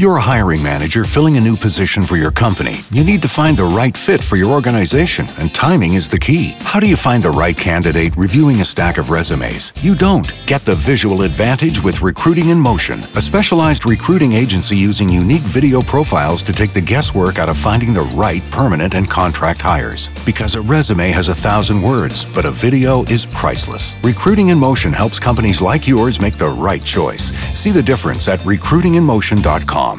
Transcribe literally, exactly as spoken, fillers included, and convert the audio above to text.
You're a hiring manager filling a new position for your company. You need to find the right fit for your organization, and timing is the key. How do you find the right candidate reviewing a stack of resumes? You don't. Get the visual advantage with Recruiting in Motion, a specialized recruiting agency using unique video profiles to take the guesswork out of finding the right permanent and contract hires. Because a resume has a thousand words, but a video is priceless. Recruiting in Motion helps companies like yours make the right choice. See the difference at recruiting in motion dot com.